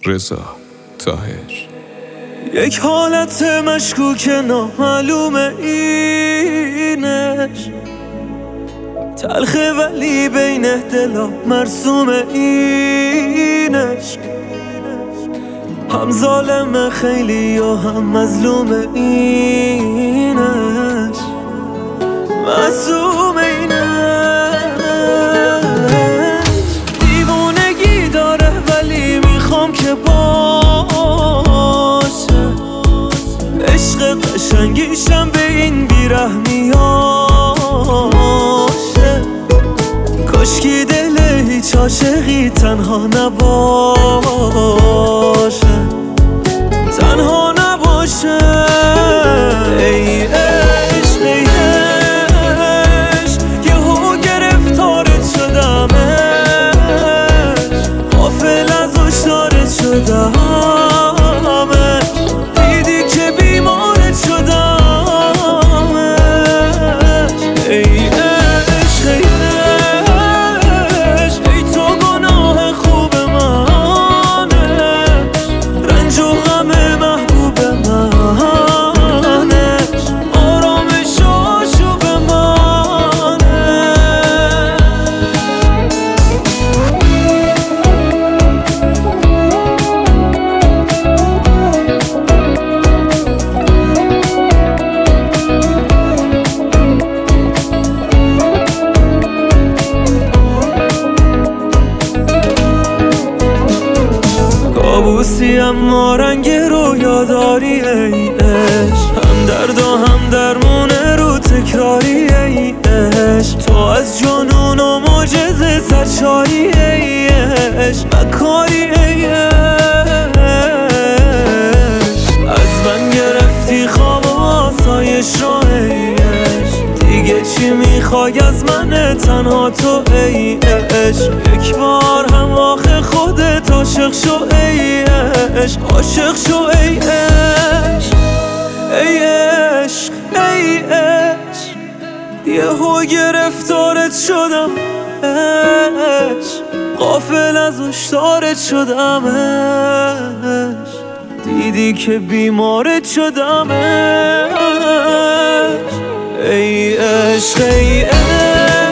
رضا طاهر. یک حالت مشکوک نامعلوم اینش، تلخه ولی بین دلا مرسوم اینش، هم ظالم خیلی و هم مظلوم اینش، معصوم اینش. دیوونگی داره ولی میخوام که باشه، عشق قشنگیشم به این بیرحمیاشه. کاشکی دل هیچ عاشقی تنها نباشه، تنها نباشه. ای عشق ای عشق، یهو گرفتارت شدمش، غافل از هشدارت شدمش، دیدی که بیمارت شدمش. ای عشق ای عشق، ای تو گناه خوب منش، رنج و غم محبوب منش، آرامش و آشوب منش. کابوسی اما رنگ رویا داری ای عشق، هم درد و هم درمونه رو تکراری ای عشق. تو از جنون و معجزه سرشاری ای عشق، مکاری ای عشق. از من گرفتی خواب و آسایش رو ای عشق، دیگه چی میخوای از من تنها تو ای عشق. یک بار هم آخه خودت عاشق شو ای عشق، عاشق شو ای عشق. ای عشق ای عشق، یهو گرفتارت شدم عشق، غافل از هشدارت شدمش، دیدی که بیمارت شدمش. ای عشق ای عشق.